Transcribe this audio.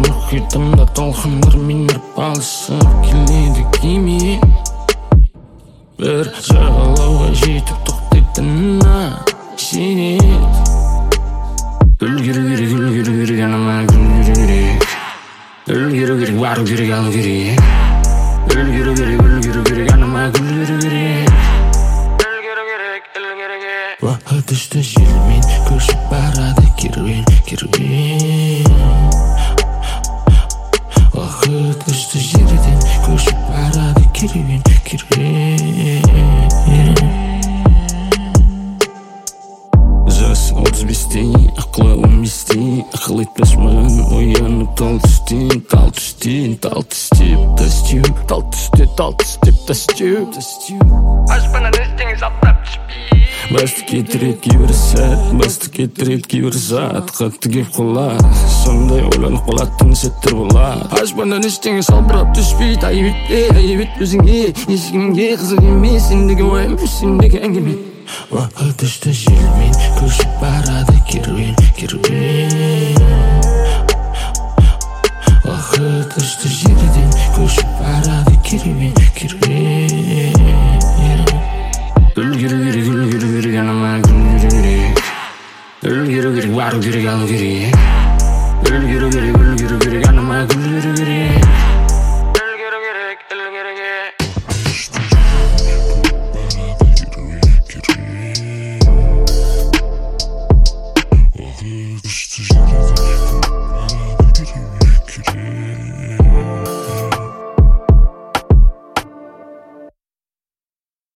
мұхитымда толқындар минеріп алысып келеді кеме. Бір жағалауға жетіп тоқтайтынына сенеді. Үлгеру керек, үлгеру керек, анама үлгеру керек. Үлгеру керек, бару керек, алу керек. Үлгеру керек, үлгеру керек, анама үлгеру керек. Үлгеру керек, үлгеру керек. Уақыт ұшты желмен көшіп барады керуен, керуен. Уақыт ұшты жерден көшіп барады керуен, керуен. Жас 35-те, ақылы 15-те, ақыл етпес маған оянып тал түстен, тал түстен, тал түстеп тастеу, тал түсте, тал түстеп тастеу. Аспаннан іздеңіз аптап түспей. Басты кетірет кейбір сәт, басты кетірет кейбір зат, қатты кеп құлады, сондай ойланып қалатын сәттер болады. Аспаннан іздеңіз албырап түспей, айып ет өзіңе, ешкімге қызық емес, сендегі ойым, сендегі әңгіме. Уақыт ұшты желмен көшіп барады керуен, керуен. Уақыт ұшты жерден көшіп барады керуен, керуен. Үлгеру керек, үлгеру керек, анама үлгеру керек. Үлгеру керек, бару керек, алу керек. Үлгеру керек, үлгеру керек, анама үлгеру керек. Үлгеру керек, үлгеру керек. Уақыт ұшты жерден көшіп барады керуен, керуен.